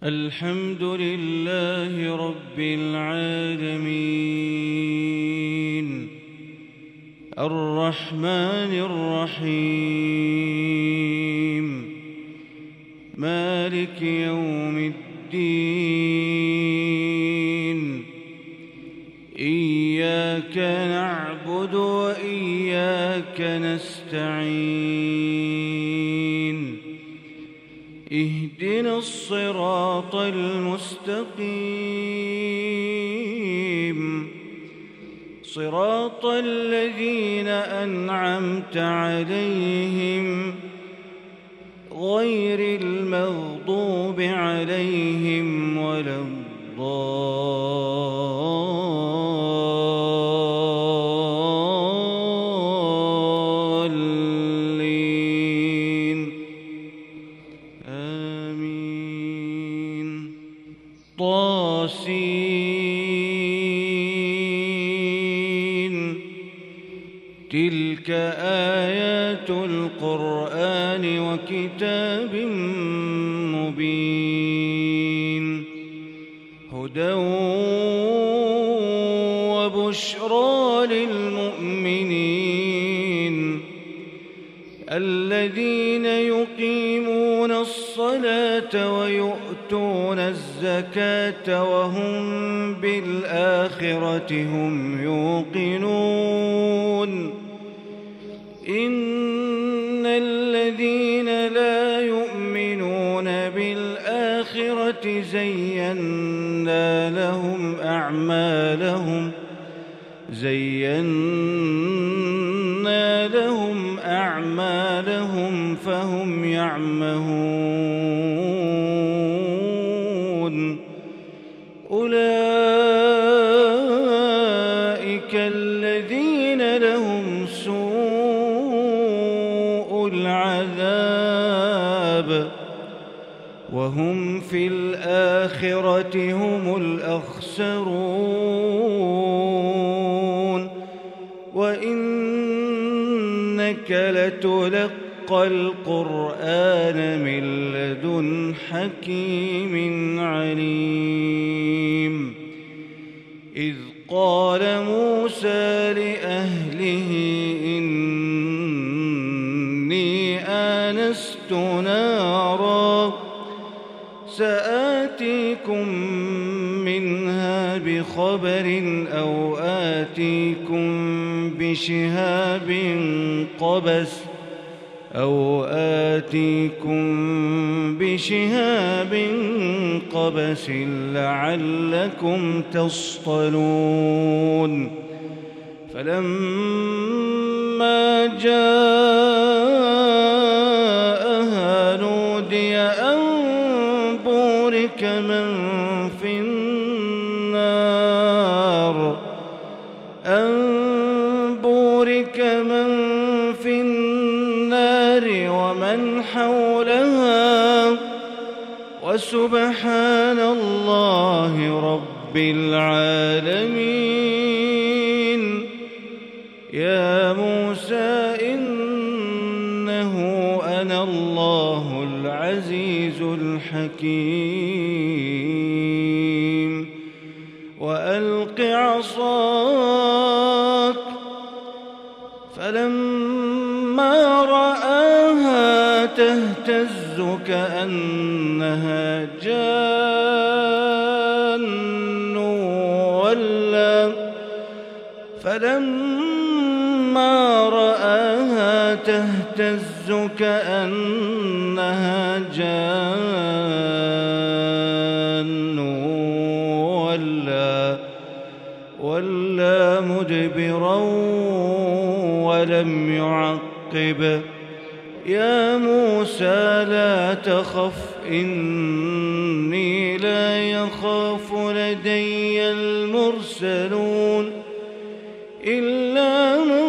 الحمد لله رب العالمين الرحمن الرحيم مالك يوم الدين إياك نعبد وإياك نستعين اهدنا الصراط المستقيم صراط الذين أنعمت عليهم غير المغضوب عليهم ولا الضالين آمين. طاسين تلك آيات القرآن وكتاب مبين هدى وبشرى للمؤمنين الذين يقيمون الصلاة ويؤتون الزكاة وهم بالآخرة هم يوقنون إن الذين لا يؤمنون بالآخرة زينا لهم أعمالهم فهم يعمهون أولئك الذين لهم سوء العذاب وهم في الآخرة هم الأخسرون وإنك لتلقى القرآن من لدن حكيم عليم إذ قال موسى لأهله إني آنست نارا سآتيكم منها بخبر أو آتيكم بشهاب قبس لعلكم تصطلون فلما جاءها نودي أن بورك من في النار ومن حولها وسبحان الله رب العالمين. يا موسى إنه أنا الله العزيز الحكيم وألق عصاك فلما رآها تهتز كأنها جان ولا مدبرا ولم يعقب. يا موسى لا تخف إني لا يخاف لدي المرسلون إلا من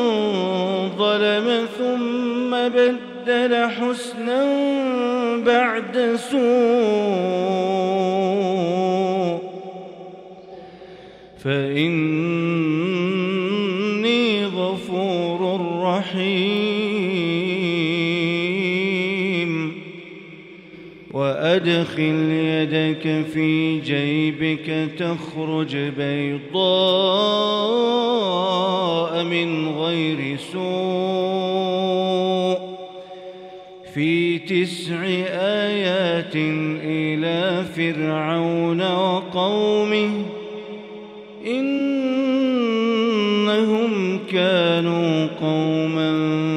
ظلم ثم بدل حسنا بعد سوء فإني غفور رحيم. وأدخل يدك في جيبك تخرج بيضاء من غير سوء في 9 آيات إلى فرعون وقومه إنهم كانوا قوما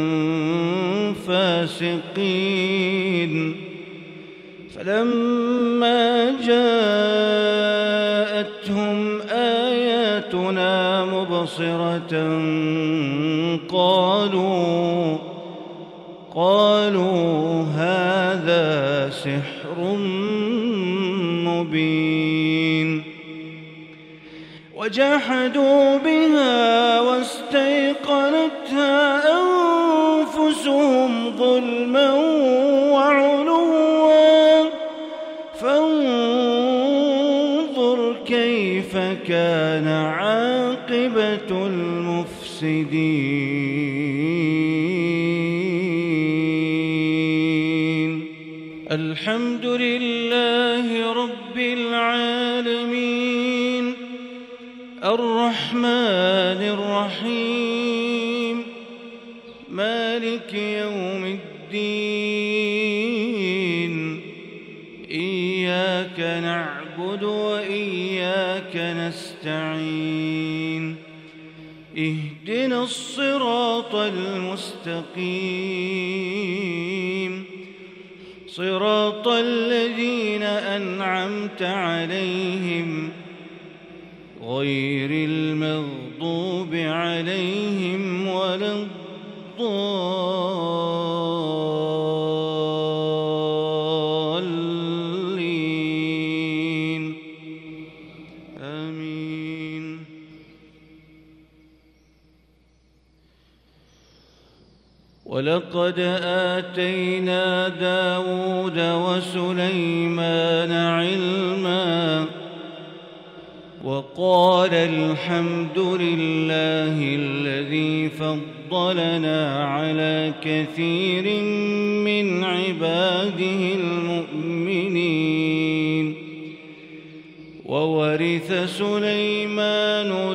فاسقين فلما جاءتهم آياتنا مبصرة قالوا هذا سحر مبين وجحدوا بها واستيقنتها أنفسهم ظلما وعلوا فانظر كيف كان عاقبة المفسدين. الحمد لله رب العالمين الرحمن الرحيم مالك يوم الدين إياك نعبد وإياك نستعين اهدنا الصراط المستقيم صراط الذين أنعمت عليهم غير المغضوب عليهم ولا الضالين آمين. ولقد آتينا داود وسليمان علما وقال الحمد لله الذي فضلنا على كثير من عباده المؤمنين. وورث سليمان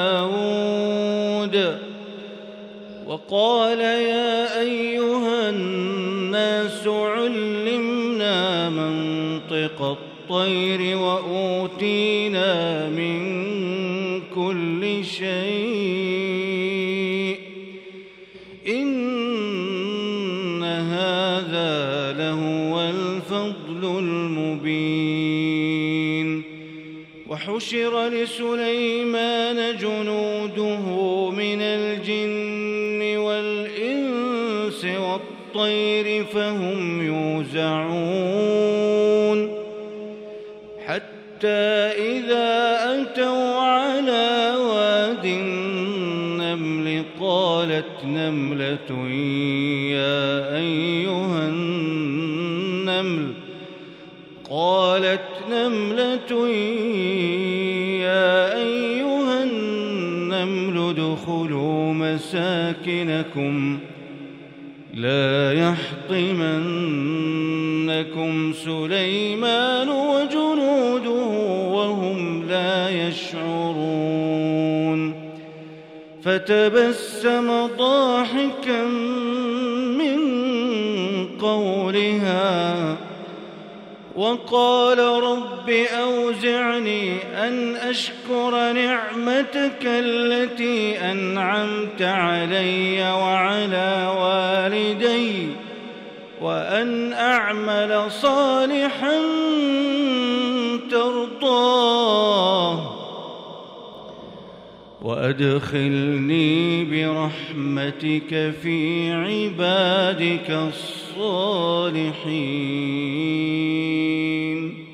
داود وقال يا أيها الناس علمنا منطق الطير وأوتينا من كل شيء إن هذا لهو الفضل المبين. وحشر لسليمان جنوده من الجن والإنس والطير فهم يوزعون حتى إذا أتوا على واد النمل قالت نملة يا أيها النمل ادخلوا مساكنكم لا يحطمنكم سليمان وجنوده وهم لا يشعرون. فتبسم ضاحكا من قولها وقال رب أوزعني أن أشكر نعمتك التي أنعمت علي وعلى والدي وأن أعمل صالحا ترضاه وأدخلني برحمتك في عبادك الصالحين.